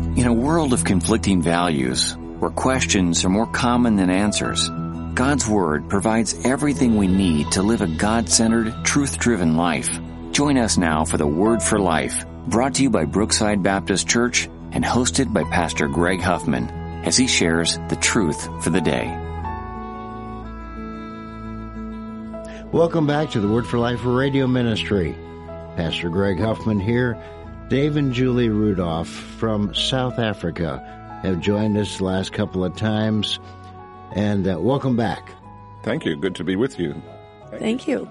In a world of conflicting values, where questions are more common than answers, God's Word provides everything we need to live a God-centered, truth-driven life. Join us now for the Word for Life, brought to you by Brookside Baptist Church and hosted by Pastor Greg Huffman, as he shares the truth for the day. Welcome back to the Word for Life radio ministry. Pastor Greg Huffman here. Dave and Julie Rudolph from South Africa have joined us the last couple of times. And welcome back. Thank you. Good to be with you. Thank you.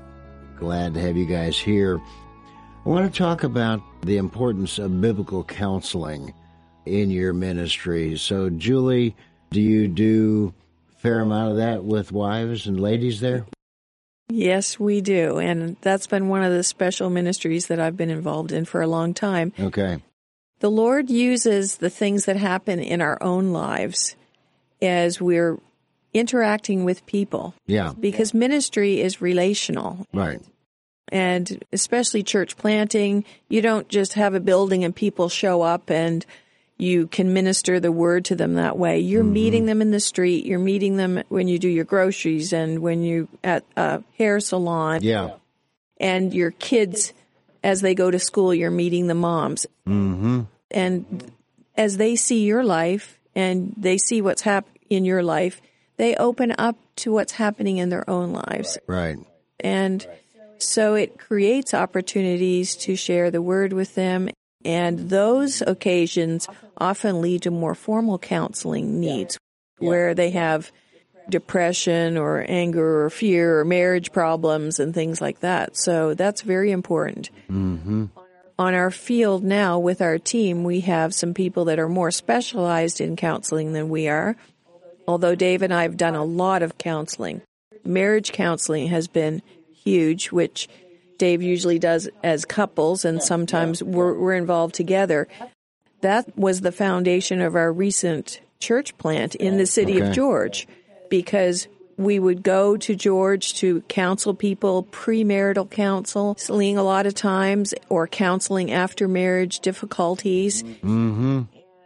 Glad to have you guys here. I want to talk about the importance of biblical counseling in your ministry. So, Julie, do you do a fair amount of that with wives and ladies there? Yes, we do. And that's been one of the special ministries that I've been involved in for a long time. Okay. The Lord uses the things that happen in our own lives as we're interacting with people. Yeah. Because ministry is relational. Right. And especially church planting, you don't just have a building and people show up and you can minister the word to them that way. You're meeting them in the street. You're meeting them when you do your groceries and when you at a hair salon. Yeah. And your kids, as they go to school, you're meeting the moms. Mm-hmm. And as they see your life and they see what's in your life, they open up to what's happening in their own lives. Right. And so it creates opportunities to share the word with them. And those occasions often lead to more formal counseling needs where they have depression or anger or fear or marriage problems and things like that. So that's very important. Mm-hmm. On our field now with our team, we have some people that are more specialized in counseling than we are. Although Dave and I have done a lot of counseling. Marriage counseling has been huge, which Dave usually does as couples, and sometimes we're involved together. That was the foundation of our recent church plant in the city of George, because we would go to George to counsel people, premarital counseling a lot of times, or counseling after marriage difficulties. Mm-hmm.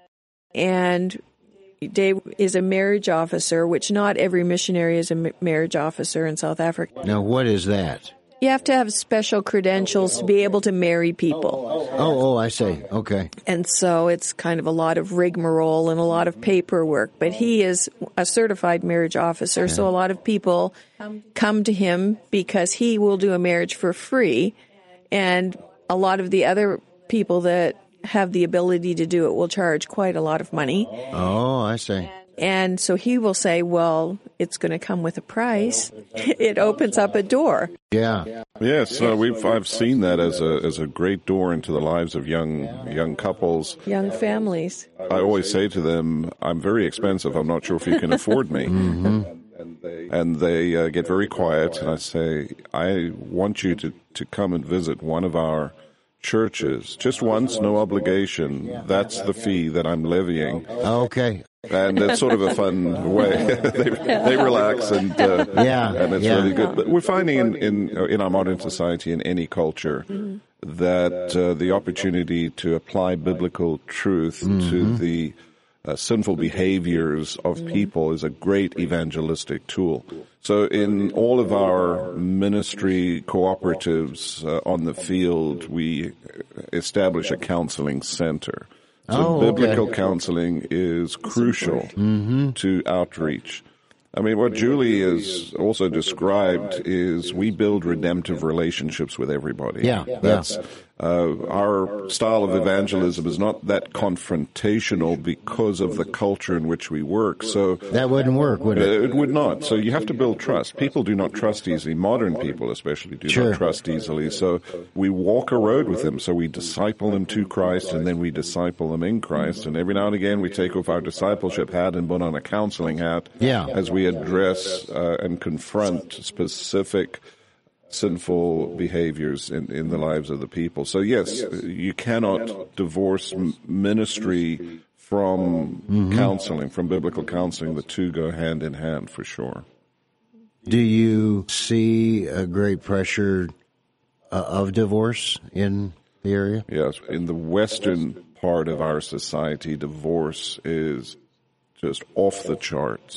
And Dave is a marriage officer, which not every missionary is a marriage officer in South Africa. Now, what is that? You have to have special credentials to be able to marry people. Oh, I see. Okay. And so it's kind of a lot of rigmarole and a lot of paperwork. But he is a certified marriage officer, so a lot of people come to him because he will do a marriage for free. And a lot of the other people that have the ability to do it will charge quite a lot of money. Oh, I see. And so he will say, well, it's going to come with a price. It opens up a door. Yeah. Yes, I've seen that as a great door into the lives of young couples, Young families. I always say to them, "I'm very expensive. I'm not sure if you can afford me." Mm-hmm. And they get very quiet, and I say, "I want you to come and visit one of our churches, just once, no obligation. That's the fee that I'm levying." Okay. And it's sort of a fun way. they relax and it's really good. But we're finding in our modern society, in any culture, that the opportunity to apply biblical truth to the sinful behaviors of people is a great evangelistic tool. So in all of our ministry cooperatives on the field, we establish a counseling center. So biblical counseling is crucial to outreach. I mean, what Julie has also described is we build redemptive relationships with everybody. Yeah. That's our style of evangelism is not that confrontational because of the culture in which we work. So that wouldn't work, would it? It would not. So you have to build trust. People do not trust easily. Modern people especially do not trust easily. So we walk a road with them. So we disciple them to Christ, and then we disciple them in Christ. And every now and again we take off our discipleship hat and put on a counseling hat as we address and confront specific sinful behaviors in the lives of the people. So yes, you cannot divorce ministry from counseling, from biblical counseling. The two go hand in hand for sure. Do you see a great pressure of divorce in the area? Yes, in the western part of our society, divorce is just off the charts.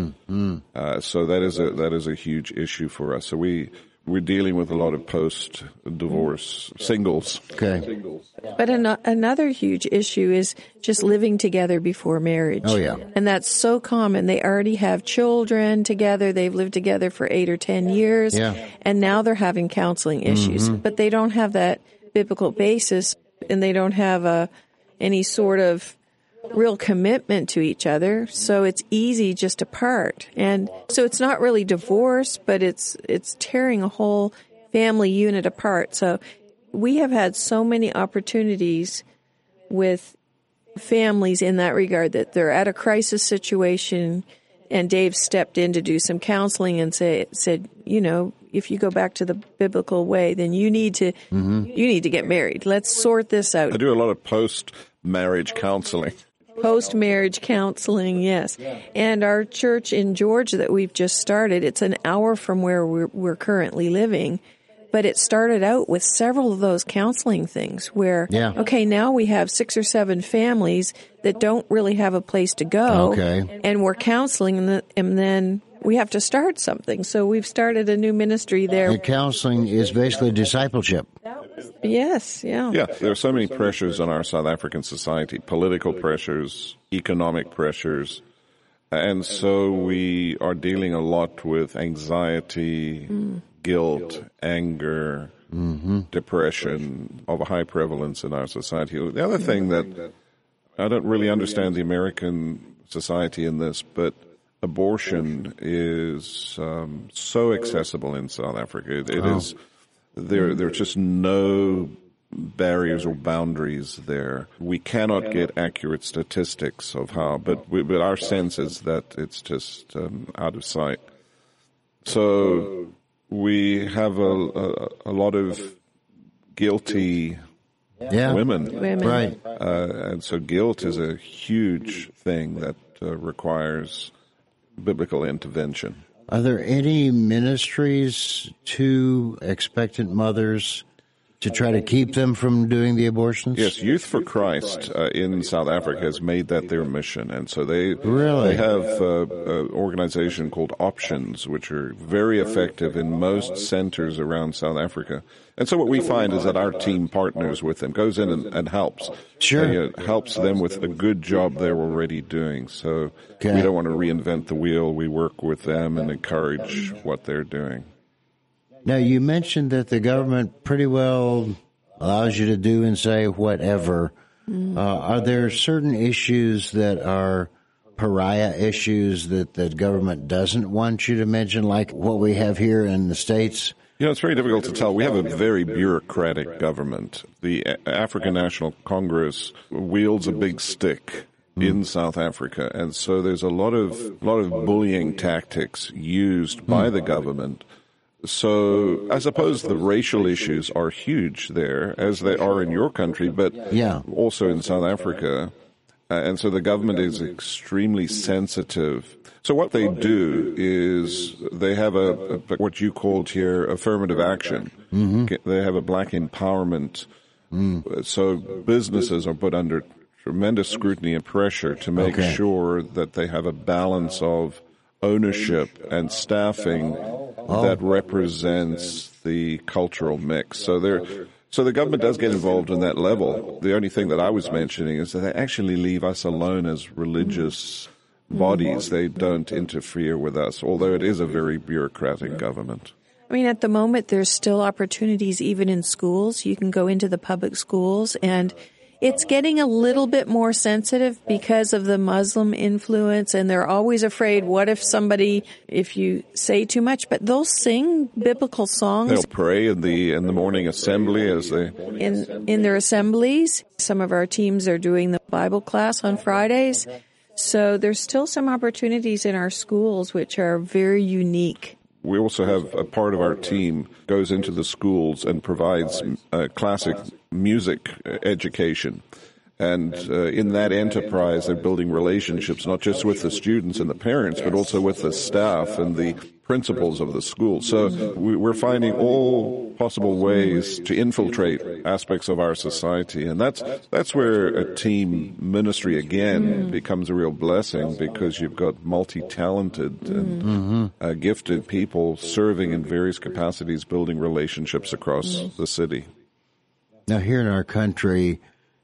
So that is a huge issue for us. So we're dealing with a lot of post-divorce singles. Okay. But another huge issue is just living together before marriage. Oh, yeah. And that's so common. They already have children together. They've lived together for 8 or 10 years. Yeah. And now they're having counseling issues. But they don't have that biblical basis, and they don't have any sort of real commitment to each other, so it's easy just to part. And so it's not really divorce, but it's tearing a whole family unit apart. So we have had so many opportunities with families in that regard, that they're at a crisis situation, and Dave stepped in to do some counseling and said, you know, if you go back to the biblical way, then you need to get married. Let's sort this out. I do a lot of post-marriage counseling. Post-marriage counseling, yes. And our church in Georgia that we've just started, it's an hour from where we're currently living, but it started out with several of those counseling things where, okay, now we have 6 or 7 families that don't really have a place to go, and we're counseling them, and then we have to start something. So we've started a new ministry there. And counseling is basically discipleship. Yes, yeah. Yeah, there are so many pressures on our South African society, political pressures, economic pressures, and so we are dealing a lot with anxiety, guilt, anger, depression of a high prevalence in our society. The other thing that I don't really understand the American society in this, but abortion is so accessible in South Africa. It is. There are just no barriers or boundaries there. We cannot get accurate statistics of how, but our sense is that it's just out of sight. So we have a lot of guilty women. Right. And so guilt is a huge thing that requires biblical intervention. Are there any ministries to expectant mothers to try to keep them from doing the abortions? Yes, Youth for Christ in South Africa has made that their mission, and so they have an organization called Options, which are very effective in most centers around South Africa. And so what we find is that our team partners with them, goes in and helps. Sure. Helps them with the good job they're already doing. So we don't want to reinvent the wheel. We work with them and encourage what they're doing. Now, you mentioned that the government pretty well allows you to do and say whatever. Are there certain issues that are pariah issues that the government doesn't want you to mention, like what we have here in the States? You know, it's very difficult to tell. We have a very bureaucratic government. The African National Congress wields a big stick in South Africa, and so there's a lot of bullying tactics used by the government. So I suppose the racial issues are huge there, as they are in your country, but also in South Africa. And so the government is extremely sensitive. So what they do is they have what you called here affirmative action. They have a black empowerment. So businesses are put under tremendous scrutiny and pressure to make sure that they have a balance of ownership and staffing that represents the cultural mix. So the government does get involved in that level. The only thing that I was mentioning is that they actually leave us alone as religious bodies. They don't interfere with us, although it is a very bureaucratic government. I mean, at the moment, there's still opportunities even in schools. You can go into the public schools, and it's getting a little bit more sensitive because of the Muslim influence, and they're always afraid, what if you say too much? But they'll sing biblical songs. They'll pray in the morning assembly as they... In their assemblies. Some of our teams are doing the Bible class on Fridays. So there's still some opportunities in our schools which are very unique. We also have a part of our team goes into the schools and provides classic music education. And in that enterprise, they're building relationships, not just with the students and the parents, but also with the staff and the principals of the school. So we're finding all possible ways to infiltrate aspects of our society. And that's where a team ministry, again, becomes a real blessing, because you've got multi-talented and gifted people serving in various capacities, building relationships across the city. Now, here in our country,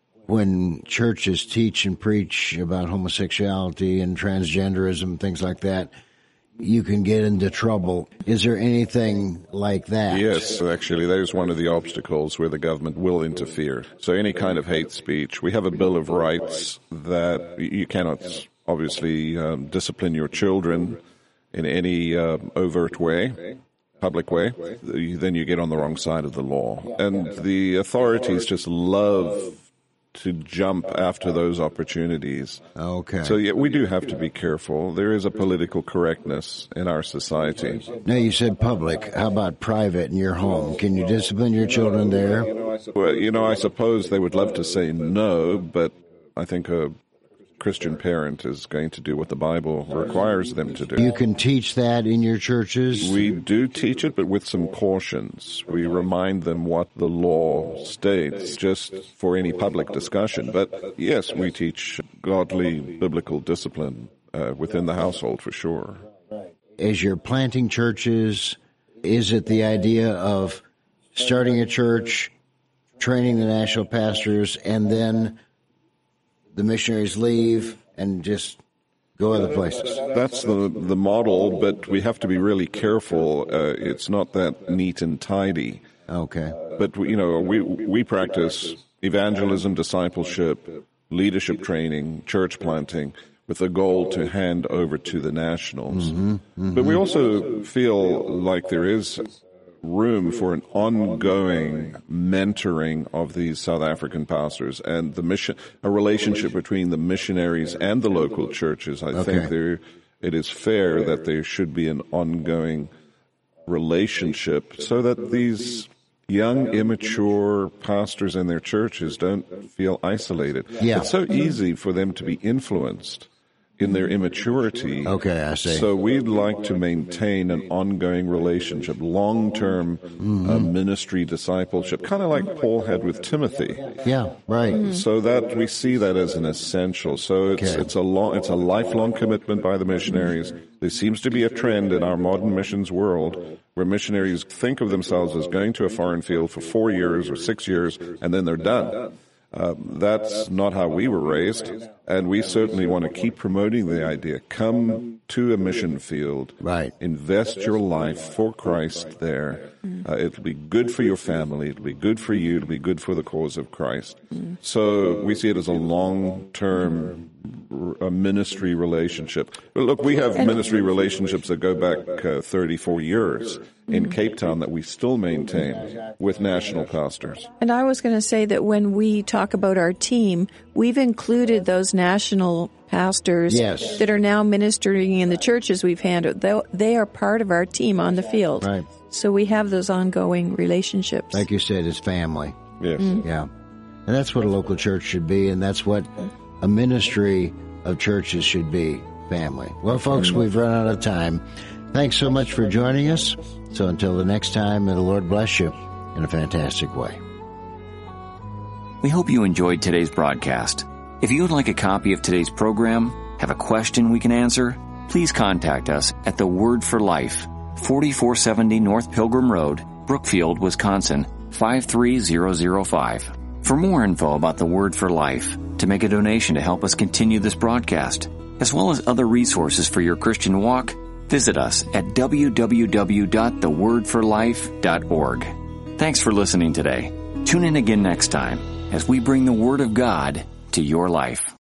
when churches teach and preach about homosexuality and transgenderism, things like that, you can get into trouble. Is there anything like that? Yes, actually, that is one of the obstacles where the government will interfere. So any kind of hate speech, we have a Bill of Rights that you cannot obviously discipline your children in any overt way, public way. Then you get on the wrong side of the law. And the authorities just love to jump after those opportunities. Okay. So, yeah, we do have to be careful. There is a political correctness in our society. Now, you said public. How about private in your home? Can you discipline your children there? Well, I suppose they would love to say no, but I think a Christian parent is going to do what the Bible requires them to do. You can teach that in your churches? We do teach it, but with some cautions. We remind them what the law states, just for any public discussion. But yes, we teach godly biblical discipline within the household for sure. As you're planting churches, is it the idea of starting a church, training the national pastors, and then the missionaries leave and just go other places? That's the model, but we have to be really careful. It's not that neat and tidy. Okay. But, we practice evangelism, discipleship, leadership training, church planting, with the goal to hand over to the nationals. But we also feel like there is room for an ongoing mentoring of these South African pastors and a relationship between the missionaries and the local churches. I think it is fair that there should be an ongoing relationship so that these young, immature pastors in their churches don't feel isolated. Yeah. It's so easy for them to be influenced in their immaturity. Okay, I see. So we'd like to maintain an ongoing relationship, long-term ministry discipleship, kind of like Paul had with Timothy. Yeah, right. So that we see that as an essential. So it's a lifelong commitment by the missionaries. There seems to be a trend in our modern missions world where missionaries think of themselves as going to a foreign field for 4 years or 6 years, and then they're done. That's not how we were raised, and we certainly want to keep promoting the idea. Come to a mission field. Right. Invest your life for Christ there. It'll be good for your family. It'll be good for you. It'll be good for the cause of Christ. So we see it as a long-term ministry relationship. But look, we have ministry relationships that go back 34 years in Cape Town that we still maintain with national pastors. And I was going to say that when we talk about our team, we've included those national pastors that are now ministering in the churches we've handled. They are part of our team on the field. Right. So we have those ongoing relationships. Like you said, it's family. Yes. Yeah. And that's what a local church should be, and that's what a ministry of churches should be, family. Well, folks, we've run out of time. Thanks so much for joining us. So until the next time, may the Lord bless you in a fantastic way. We hope you enjoyed today's broadcast. If you would like a copy of today's program, have a question we can answer, please contact us at The Word for Life, 4470 North Pilgrim Road, Brookfield, Wisconsin, 53005. For more info about The Word for Life, to make a donation to help us continue this broadcast, as well as other resources for your Christian walk, visit us at www.thewordforlife.org. Thanks for listening today. Tune in again next time as we bring the Word of God to your life.